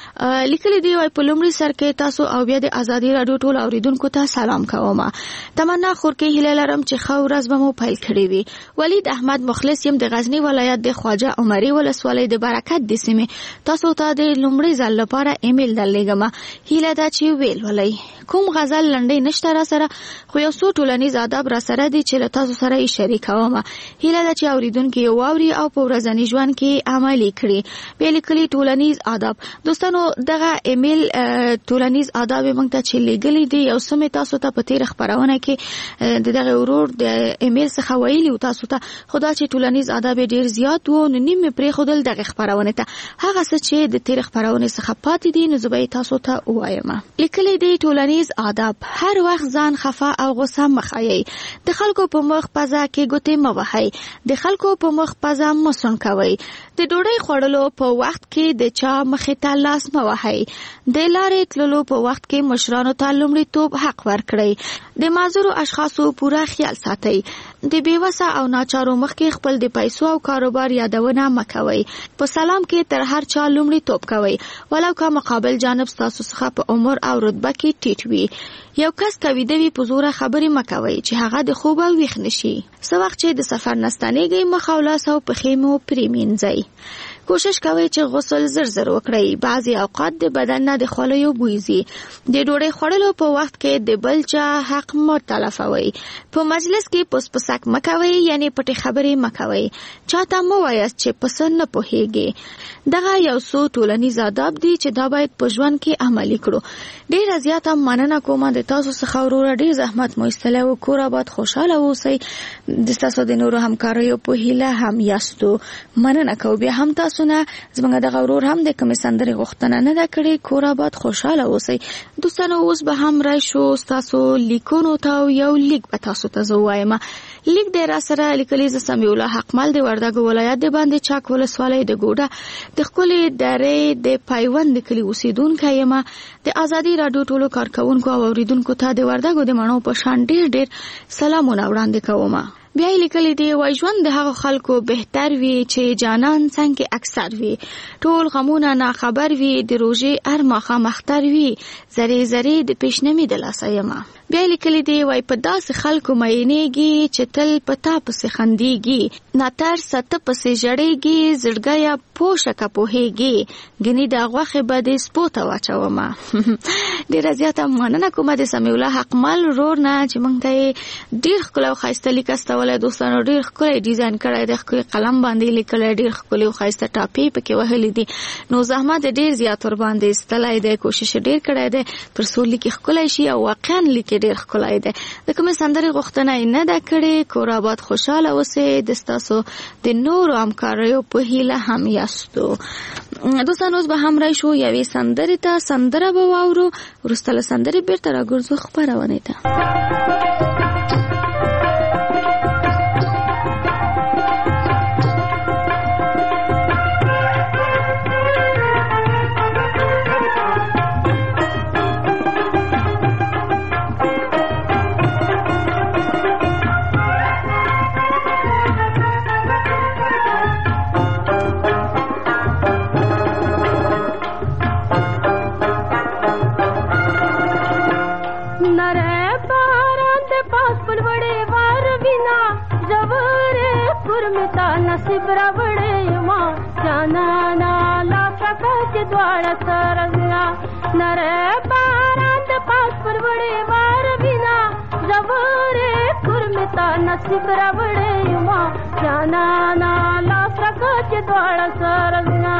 S13: لیکلی دی وای په لومړي سر کې تاسو او بیا د ازادي رادیو ټول اوریدونکو ته سلام کوم تمنا خورکې هیله لرم چې ښه ورځ به مو پیل کړې وي ولید احمد مخلص یم د غزنی ولایت د خواجه عمري ولسوالۍ د برکت د سیمې تاسو ته د لومړي ځل لپاره ایمیل درلېږم هیله ده چې ویل ولای کوم غزل لنډۍ نشته را سره خو یو څو ټولنیز آداب را سره دي چې له تاسو سره یې شریکوم هیله ده چې اوریدونکو یې واوري او په ورځني ژوند کې عملي کړي بیا لیکلي ټولنیز آداب دوستانو دغه ایمیل ټولنیز آداب موږ ته چې لګلې دي یو سمې تاسو ته په تیر خبرونه کې دغه ورور د ایمیل څخه ویلي تاسو ته خدا چې ټولنیز آداب ډیر زیات وو نو نیمه پرې خودل دغه خبرونه ته هغه څه چې د تیر خبرونه څخه پاتې دي نو زه تاسو ته وایم لیکلې دي ټولنیز آداب هر وخت ځان خفه او غصه مخایي د خلکو په مخ پزا کې ګوتې موهي د خلکو په مخ پزا مسون کوي د ډوډۍ خوړلو په وخت کې د چا مخې ته لاس موهي د لارې تللو په وخت کې مشرانو ته لومړیتوب حق ورکړئ د معذورو اشخاصو پوره خیال ساتئ د بیوسه او ناچارو مخ کې خپل د پیسو او کاروبار یادونه مکوئ په سلام کې تر هر چا لومړیتوب کوئ ولو که مقابل جانب تاسو څخه په عمر او رتبه کې ټیټ وي یو کس کوي د وی په زوره خبرې مکوئ چې هغه د خوب او ویښ نشي څو وخت چې د سفر نستانېږئ مخاولاس او پښې مو پریمینځئ کوشش کوئ چې غسل زر وکړئ بعضی اوقات د بدن نه د خولیو بویزي د ډوډۍ خوړلو په وخت کې د بل چا حق مه تلفوئ په مجلس کې پسپسک مکوئ یعنی پټې خبرې مکوئ چاته مه وایاست چې پسند نه پوهیږي دغه یو څو ټولنیز آداب دي چې دا باید په ژوند کې عملي کړو ډیره زیاته مننه کوم د تاسو څخه وروره ډیر زحمت مو ایستلی و کور آباد خوشاله اوسئ د تاسو د نورو همکاریو په هیله هم یاستو مننه کوم بیا هم تاسو نه زموږ د غورور هم د کوم سندري غوښتنه نه ده کړې کور آباد خوشاله اوسئ دوستانو اوس به هم راشو تاسو لیکونو ته یو لیک به تاسو ته زوایم لیک د را سره لیکلي ز سمیع الله حقمل د وردګو ولایت د باندې چاک ولسوالۍ د ګوډه د خپلې درې د پایوند کلی اوسیدونکو یم د ازادي رادیو ټولو کارکونکو او اوریدونکو ته د وردګو د مڼو په شان ډیر سلامونه وړاندې کوم بیا لیکلي دی وای ژوند د هغه خلکو بهتر وي چې جانان څنګه اکثر وي ټول غمونه نه خبر وي د روزي ارمخه مختر وي زری زری د پیشنمی د لاسایما بیا لیکلي دی وای په داس خلکو مینېږي چې تل پتا پس خنديږي ناتر ست پس جړېږي زړګیا پوشک پوهېږي غني دا غوخه بده سپوت واچوما ډیر زیاته مننه کوم د سمیع الله حقمل رور نه چې مونږ ته ډیر خلک خاصه لیکستول دوستانو ډیر خلک ډیزاین کړی د خپل قلم باندې لیکل ډیر خلک خاصه ټاپی پکې وهلې دي نو زحمت ډیر زیات ور باندې استلای دی کوشش ډیر کړی دی تر څو لیکي خلک شي او واقعا لیکي چې ډیر ښکلی دی. د کومې سندرې غوښتنه یې نه ده کړې. کور آباد خوشحاله اوسئ. د ستاسو د نورو همکاریو په هیله هم یاستو. دوستان اوس به هم راشو یوې سندرې ته. سندره به واورو. وروسته له سندرې بیرته راګرځو خپرونې ته.
S14: नसीब रावड़े मां जाना नाला प्रकाश द्वारा सरजना नरे बारांद पास परवड़े वार बिना जवरे कुर्मिता नसीब रावड़े मां जाना नाला प्रकाश द्वारा Sarjana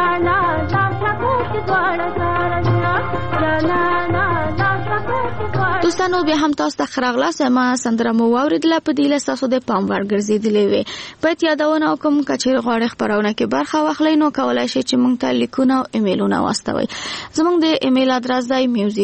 S16: Jana na la sa ko
S13: دوستانو بیا هم تاسو ته خراغلاس ما سندره مو واوریدله په دې له تاسو د پام وړ ګرځېدلې وي. باید یادونه وکم کچېر غواړي خبرونه کې برخه واخلئ نو کولای شئ چې موږ ته لیکونه او ایمیلونه واستوئ. زموږ د ایمیل ادرس دی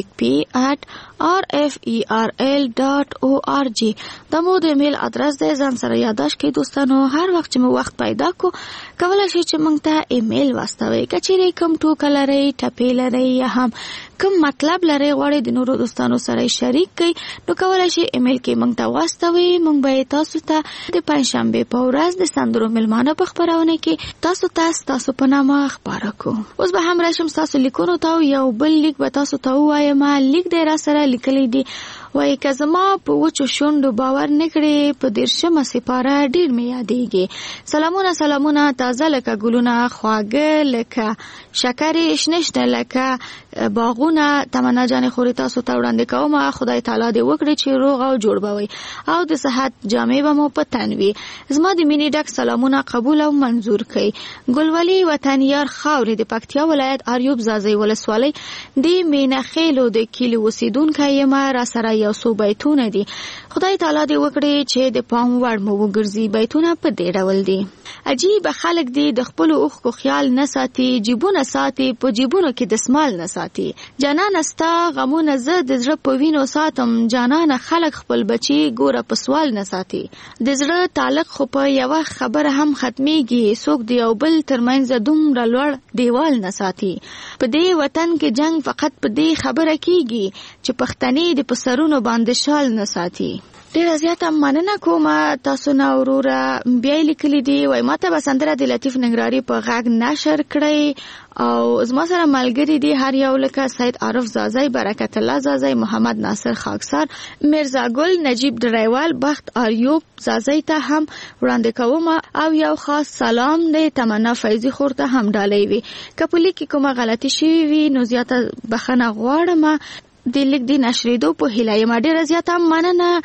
S13: musicp@rferl.org. دا مو د ایمیل ادرس دی، ځان سره یاداښت کړئ دوستانو. هر وخت چې مو وخت پیدا کو کولای شئ چې موږ ته ایمیل واستوئ. کچېر کوم ټوکه لرئ، ټپې لرئ یا هم کوم مطلب لري غواړئ د نورو دوستانو سره شریک کړئ نو کولای شئ ایمیل کې موږ ته واستوئ. موږ به تاسو ته د پنځشنبه په ورځ د سندرو ملمانه په خبرونه کې تاسو په نامه خبره کوو. اوس به هم راشم تاسو لیکونو ته یو بل لیک به تاسو ته وایم. لیک دی را سره لیکلی دی، وایي که زما په وچو شونډو باور نه کړې په 13مه سپاره ډېر مې یادېږي. سلامونه تازه لکه ګلونه، خواږه لکه شکرې، شنه شنه لکه باغونه. تمنا جانې خوري تاسو ته وړاندې کوم. خدای تعالی دې وکړي چې روغ او جوړ به وي او د صحت جامې به مو په تن وي. زما د مینې ډک سلامونه قبول او منظور کړئ. ګلولي وطنیار خاورې د پکتیا ولایت اریوب زازی ولسوالۍ د مینخېلو د کلي اوسېدونکی یم. را سره یو څو بیتونه دي. خدای تعالی دې وکړي چې د پام وړ مو وګرځي. بیتونه په دې ډول دي: عجیب خلک دي د خپل اوښکو خیال نه ساتي، جیبونه ساتي په جیبونو کې دسمال نه ساتي. جانان ستا غمونه زه د زړه په وینو ساتم، جانان خلک خپل بچي ګوره په سوال نه ساتي. د زړه تعلق خو په یوه خبره هم ختمیږي، څوک د یو بل ترمنځ دومره لوړ دیوال نه ساتي. په دې وطن کې جنگ فقط په دې خبره کیږي چې پښتني د په سرونو باندې شال نه ساتي. ډیره زیاته مننه کوم تاسو نه وروره. بیا لیکلی دی، وای ماته به سندره د لطیف ننګرهاري په غږ نشر کړئ او زما سره ملګری دی هر یو لکه سید عارف زازی، برکت الله زازی، محمد ناصر خاکسار، مرزا ګل، نجیب ډریوال، بخت اریوب زازی ته هم وړاندې کوم او یو خاص سلام دی تمنا فیضی خور ته هم ډالۍ وي. که په لیک کې کومه غلطي شوې وي نو زیاته بخښنه غواړم. د لیک د نشریدو په هیله یم. ډیره زیاته مننه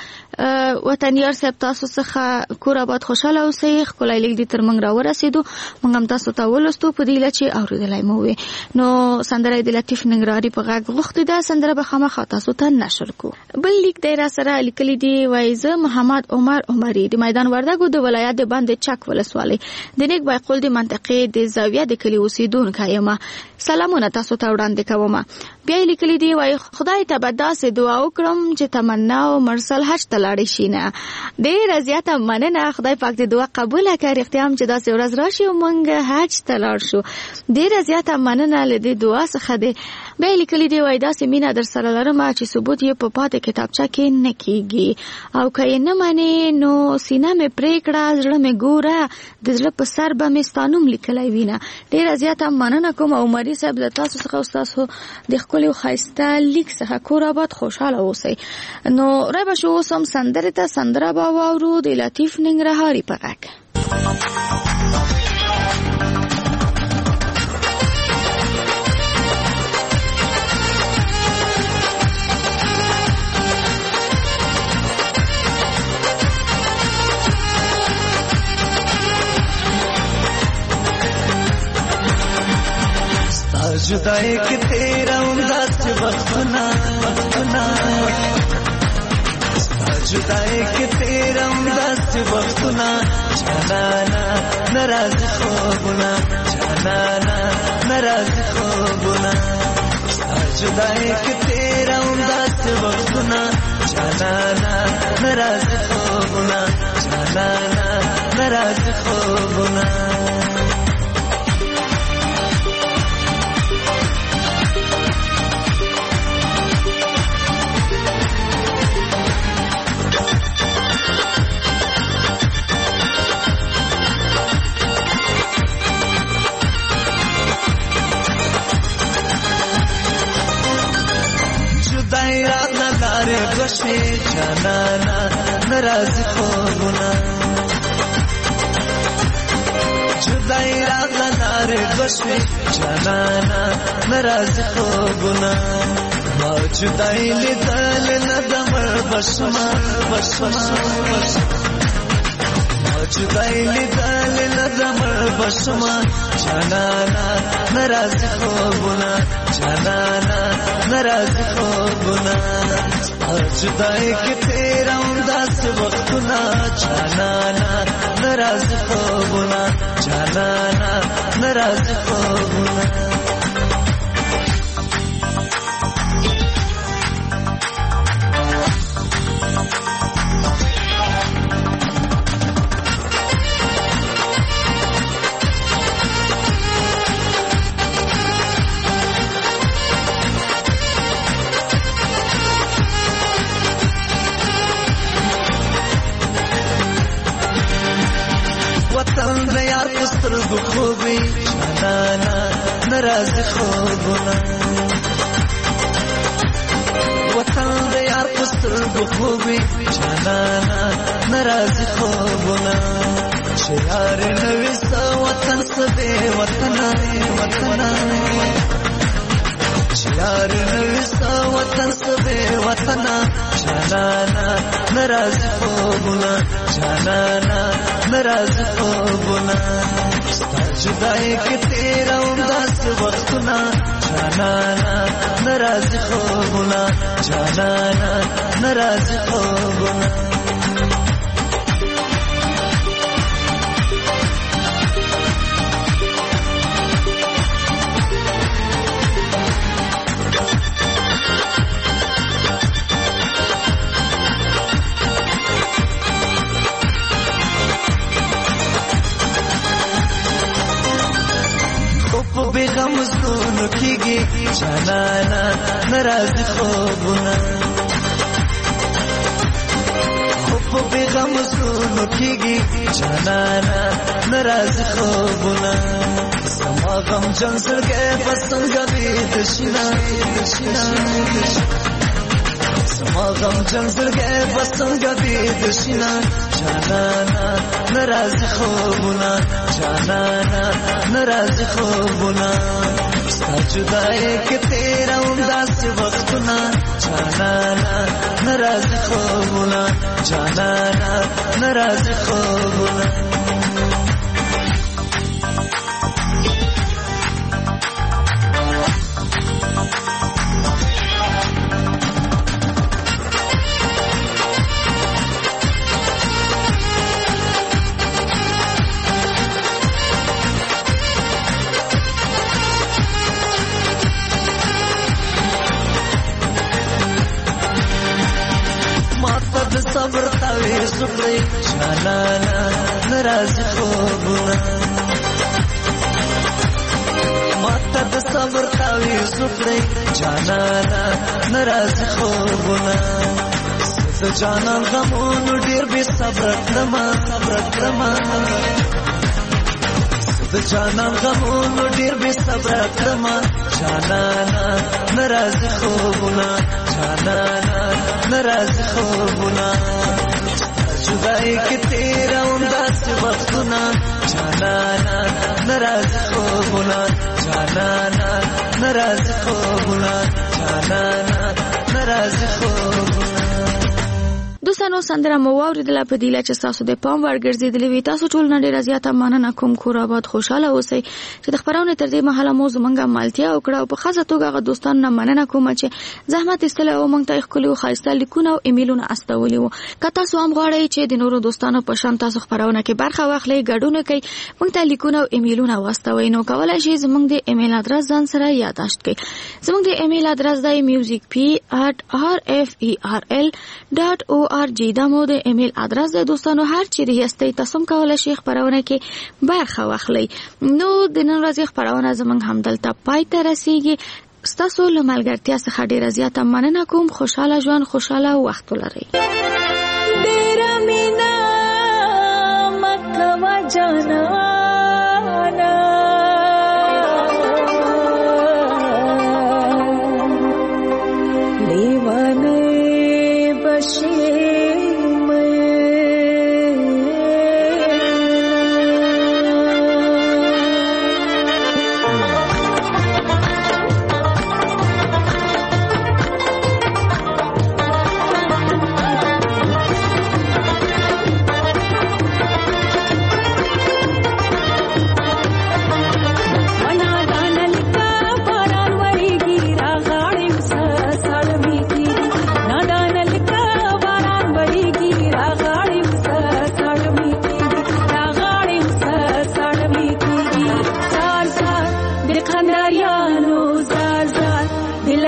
S13: وطنیار صاحب، تاسو څخه کور آباد خوشاله اوسئ. ښکلی لیک دې تر موږ راورسېدو، موږ هم تاسو ته ولوستو په دې هیله چې اورېدلی مو وي. نو سندره د لطیف ننګرهاري په غږ غوښتې ده، سندره به خامخا تاسو ته نشر کو. بل لیک دی را سره لیکلی دی، وایي زه محمد عمر عمري د میدان وردګو د ولایت د بند چک ولسوالۍ د نیک بیقول د منطقې د زاویه د کلي اوسېدونکی یم. سلامونه تاسو ته وړاندې کوم. بیا لیکلی دی، وایي خدای ته به داسې دعا وکړم چې تمنا او مرسل حج ته لاړې شي. نه ډېره زیاته مننه، خدای پاک دې دعا قبوله کړي. رښتیا هم چې داسې ورځ راشي او موږ حج ته لاړ شو. ډېره زیاته مننه له دې دعا څخه دی. بیا لیکلی دی، وایي داسې مینه در سره لرم چې ثبوت یې په پاتې کتابچه کې نه کېږي او که یې نه منې نو سینه مې پرې کړه، زړه مې ګوره، د زړه په سر به مې ستا نوم لیکلی وینه. ډېره زیاته مننه کوم عمري صاحب له تاسو څخه او ستاسو د ښکلي او ښایسته لیک څخه. کور آباد خوشحاله اوسئ. نو رای به شو اوس هم سندرې ته سندره به واورو د لطیف ننګرهاري په غږ.
S15: जुदाई के तेरा उमदास वक्तना जुदाई के तेरा उमदास वक्तना जाना नाराज खोबना जाना नाराज खोबना जुदाई के तेरा उमदास वक्तना जाना नाराज खोबना जाना नाराज खोबना گشی جانانا ناراض خوبنا جدائی رات نارے گشی جانانا ناراض خوبنا ما جدائی لیدل ندمر بشما جدائی لیدل ندمر بشما جانانا ناراض خوبنا جانانا ناراض خوبنا جدای کې تیرم داس وختونه جانانا ناراض خوبونه جانانا ناراض خوبونه وطن د یار پستر د خوبي جانانا ناراض خوبونه وطن د یار پستر د خوبي جانانا ناراض خوبونه شیار نوې سو وطن سبه وطن شیار نوې سو وطن سبه وطن جانانا ناراض خوبونه جانانا ناراض خوبونه ستا جدای کې تیرم داس وختونه جانانا ناراض خوبونه جانانا ناراض خوبونه بیغم زونو کیږي جانانا ناراض خوبونه خو بیغم زونو کیږي جانانا ناراض خوبونه سما غم جن سرګه پسنګ دې دشنا سما غم جن سرګه پسنګ دې دشنا جانانا ناراض خوبونه جانانا ناراض خوبونه ستا جدای کې تیرم داس وختونه جانانا ناراض خوبونه جانانا ناراض خوبونه صبر تاوی زخلی جانانا ناراض خوبونه ماتا د صبر تاوی زخلی جانانا ناراض خوبونه د جانان غمونو ډیر بې صبر کړم د جانان غمونو ډیر بې صبر کړم جانانا ناراض خوبونه جانانا ناراض خوبونه جدای کې تیرم داس وختونه جانانا ناراض خوبونه جانانا ناراض خوبونه جانانا ناراض خوبونه
S13: دوستانو سندره مو واوریدله په دیله چې تاسو د پام وړ ګرځېدلې وي تاسو ټول نه ډېره زیاته مننه کوم کور آباد خوشاله اوسئ چې د خپرونې تر دې مهاله مو زمونږه مالتیا وکړه او په خاصه توګه هغه دوستانو نه مننه کوم چې زحمت ایستلی او موږ ته یې ښکلي او ښایسته لیکونه او ایمیلونه استولي وو که تاسو هم غواړئ چې د نورو دوستانو په شان تاسو خپرونه کې برخه واخلئ ګډون وکړئ موږ ته لیکونه او ایمیلونه واستوئ نو کولی شئ زموږ د ایمیل ادرس ځان سره یادداشت کړئ زموږ د ایمیل ادرس دی musicp@rfel.org دا مو د ایمیل ادرس دی دوستانو هر چیرې یاستئ تاسو هم کولی شئ خپرونه کې برخه واخلئ نو د نن ورځې خپرونه زموږ همدلته پای ته رسیږي ستاسو له ملګرتیا څخه ډېره زیاته مننه کوم خوشحاله ژوند خوشحاله وخت ولرئ
S14: ډېره مینه مه کوه جانانه لیونی بشي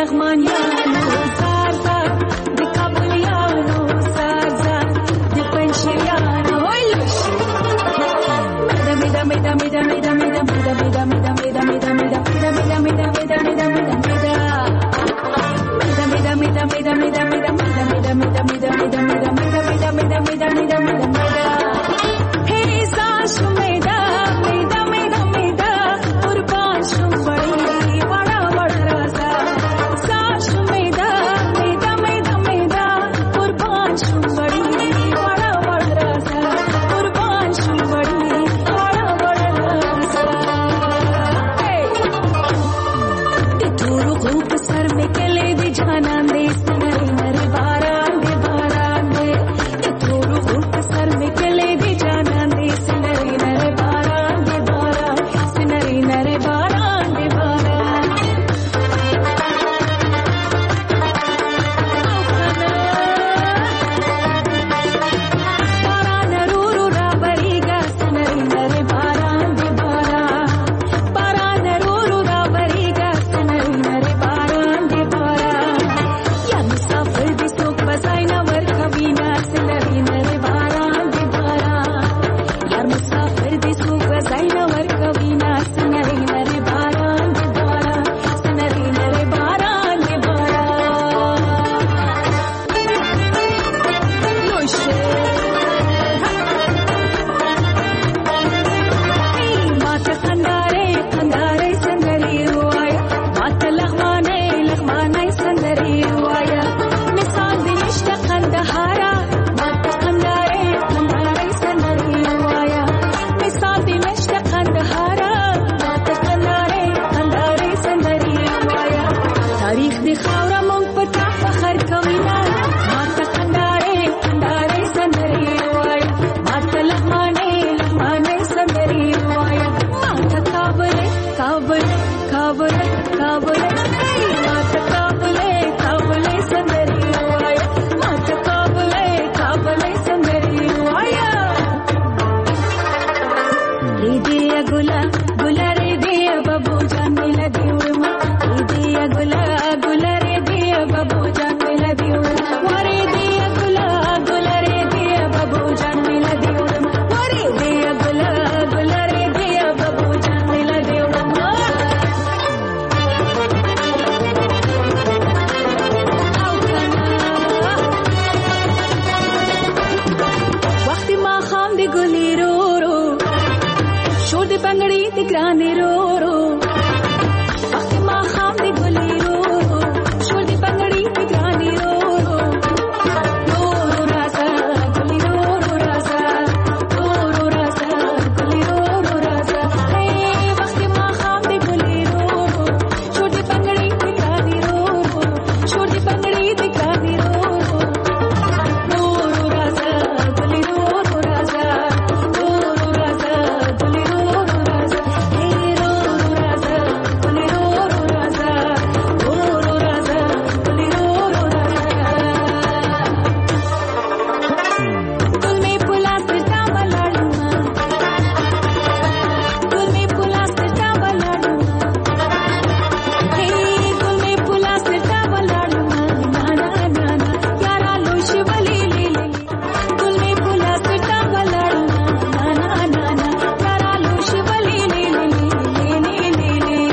S14: لغمانیانو زار زار د کابلیانو زار زار د پنشیریانو ویلش میدا میدا میدا میدا میدا میدا میدا میدا میدا میدا میدا میدا میدا میدا میدا میدا میدا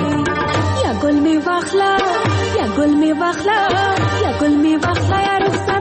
S16: واخلا یا گل می واخلا یا رخصت